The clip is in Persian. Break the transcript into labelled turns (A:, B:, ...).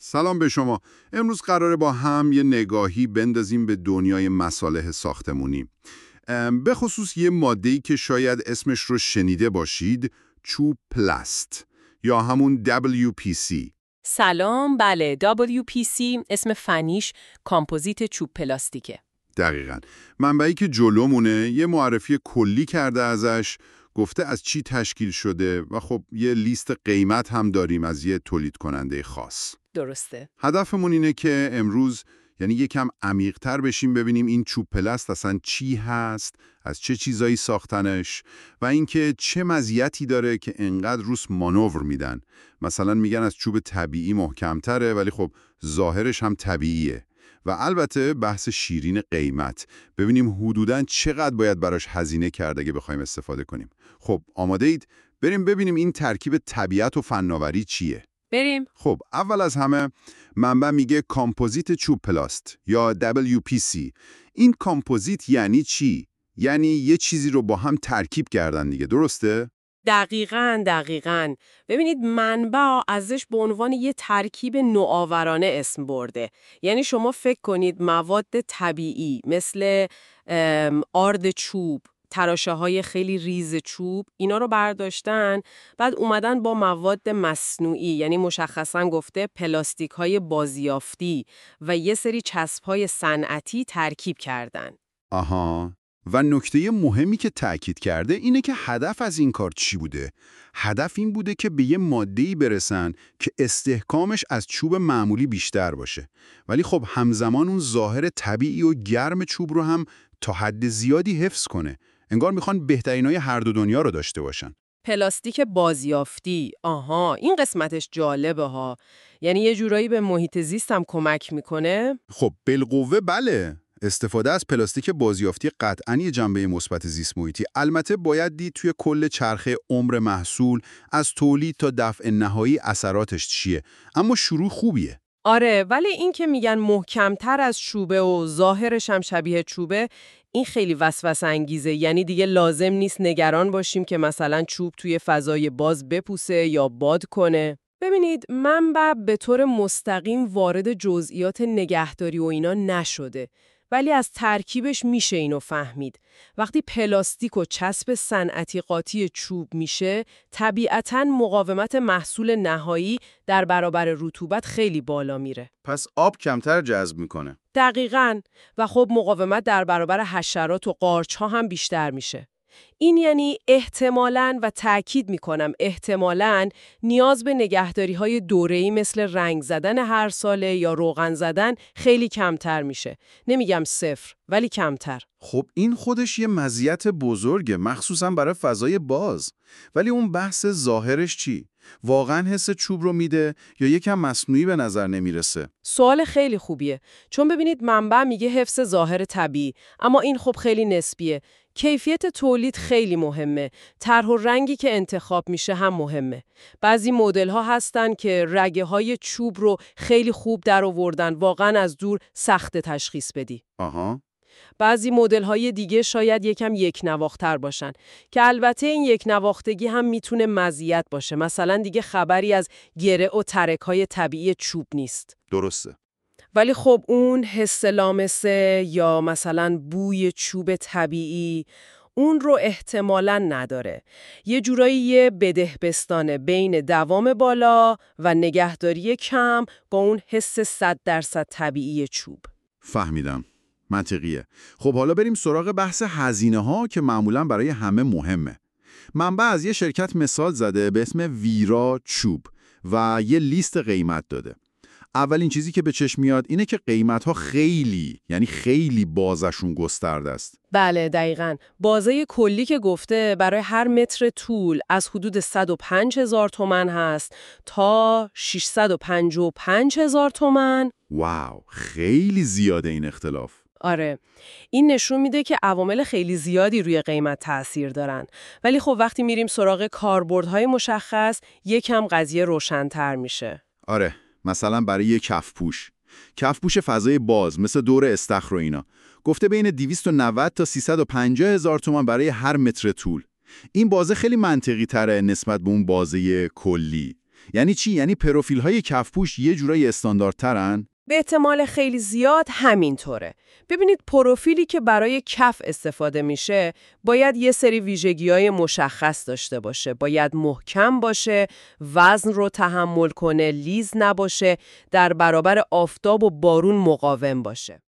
A: سلام به شما. امروز قراره با هم یه نگاهی بندازیم به دنیای مصالح ساختمونی. به خصوص یه ماده‌ای که شاید اسمش رو شنیده باشید، چوب پلاست یا همون WPC.
B: سلام، بله، WPC اسم فنیش کامپوزیت چوب پلاستیکه.
A: دقیقاً. منبعی که جلومونه یه معرفی کلی کرده ازش، گفته از چی تشکیل شده و خب یه لیست قیمت هم داریم از یه تولید کننده خاص.
B: درسته.
A: هدفمون اینه که امروز یعنی یکم عمیق‌تر بشیم، ببینیم این چوب پلاست اصلا چی هست، از چه چیزایی ساختنش و اینکه چه مزیتی داره که انقدر روش مانور میدن. مثلا میگن از چوب طبیعی محکم‌تره ولی خب ظاهرش هم طبیعیه. و البته بحث شیرین قیمت، ببینیم حدوداً چقدر باید براش هزینه کرد اگه بخوایم استفاده کنیم. خب آماده اید؟ بریم ببینیم این ترکیب طبیعت و فناوری چیه.
B: بریم.
A: خب اول از همه منبع میگه کامپوزیت چوب پلاست یا WPC. این کامپوزیت یعنی چی؟ یعنی یه چیزی رو با هم ترکیب کردن دیگه، درسته؟
B: دقیقاً. ببینید منبع ازش به عنوان یه ترکیب نوآورانه اسم برده. یعنی شما فکر کنید مواد طبیعی مثل آرد چوب، تراشه‌های خیلی ریز چوب، اینا رو برداشتن، بعد اومدن با مواد مصنوعی، یعنی مشخصاً گفته پلاستیک‌های بازیافتی و یه سری چسب‌های صنعتی ترکیب کردن.
A: آها. و نکته مهمی که تأکید کرده اینه که هدف از این کار چی بوده؟ هدف این بوده که به یه ماده‌ای برسن که استحکامش از چوب معمولی بیشتر باشه. ولی خب همزمان اون ظاهر طبیعی و گرم چوب رو هم تا حد زیادی حفظ کنه. انگار میخوان بهترینای هر دو دنیا رو داشته باشن.
B: پلاستیک بازیافتی، آها، این قسمتش جالبه ها. یعنی یه جورایی به محیط زیست هم کمک میکنه؟
A: خب بالقوه بله. استفاده از پلاستیک بازیافتی قطعاً یه جنبه مثبت زیست محیطی. البته باید دید توی کل چرخه عمر محصول از تولید تا دفع نهایی اثراتش چیه. اما شروع خوبیه.
B: آره، ولی این که میگن محکمتر از چوبه و ظاهرش هم شبیه چوبه، این خیلی وسوسه انگیزه. یعنی دیگه لازم نیست نگران باشیم که مثلا چوب توی فضای باز بپوسه یا باد کنه. ببینید، منبع به طور مستقیم وارد جزئیات نگهداری و اینا نشده، ولی از ترکیبش میشه اینو فهمید. وقتی پلاستیک و چسب صنعتی قاطی چوب میشه، طبیعتاً مقاومت محصول نهایی در برابر رطوبت خیلی بالا میره.
C: پس آب کمتر جذب میکنه.
B: دقیقاً. و خب مقاومت در برابر حشرات و قارچ‌ها هم بیشتر میشه. این یعنی احتمالاً، و تأکید میکنم احتمالاً، نیاز به نگهداری‌های دوره‌ای مثل رنگ زدن هر ساله یا روغن زدن خیلی کمتر میشه. نمیگم صفر، ولی کمتر.
C: خب این خودش یه مزیت بزرگه، مخصوصاً برای فضای باز. ولی اون بحث ظاهرش چی؟ واقعاً حس چوب رو میده یا یکم مصنوعی به نظر نمیرسه؟
B: سوال خیلی خوبیه. چون ببینید منبع میگه حفظ ظاهر طبیعی، اما این خب خیلی نسبیه. کیفیت تولید خیلی مهمه. طرح و رنگی که انتخاب میشه هم مهمه. بعضی مدل‌ها هستن که رگه‌های چوب رو خیلی خوب درآوردن، واقعاً از دور سخت تشخیص بدی.
C: آها.
B: بعضی مدل‌های دیگه شاید یکم یک نواختر باشن که البته این یک نواختگی هم میتونه مزیت باشه. مثلا دیگه خبری از گره و ترک‌های طبیعی چوب نیست.
C: درسته.
B: ولی خب اون حس لامسه یا مثلا بوی چوب طبیعی، اون رو احتمالاً نداره. یه جورایی یه بدهبستانه بین دوام بالا و نگهداری کم با اون حس 100% طبیعی چوب.
A: فهمیدم. منطقیه. خب حالا بریم سراغ بحث هزینه ها که معمولاً برای همه مهمه. منبع از یه شرکت مثال زده به اسم ویرا چوب و یه لیست قیمت داده. اولین چیزی که به چشم میاد اینه که قیمت‌ها خیلی بازشون گسترده است.
B: بله دقیقاً. بازه کلی که گفته برای هر متر طول از حدود 105,000 تومان هست تا 655,000 تومان.
A: واو، خیلی زیاده این اختلاف.
B: آره، این نشون میده که عوامل خیلی زیادی روی قیمت تأثیر دارن. ولی خب وقتی میریم سراغ کاربردهای مشخص، یکم قضیه روشن‌تر میشه.
A: آره، مثلا برای یه کفپوش فضای باز مثل دور استخر و اینا، گفته بین 290 تا 350 هزار تومان برای هر متر طول. این بازه خیلی منطقی تره نسبت به اون بازه کلی.
C: یعنی چی؟ یعنی پروفیل‌های کفپوش یه جورایی استانداردترن؟
B: به احتمال خیلی زیاد همینطوره. ببینید پروفیلی که برای کف استفاده میشه باید یه سری ویژگی‌های مشخص داشته باشه. باید محکم باشه، وزن رو تحمل کنه، لیز نباشه، در برابر آفتاب و بارون مقاوم باشه.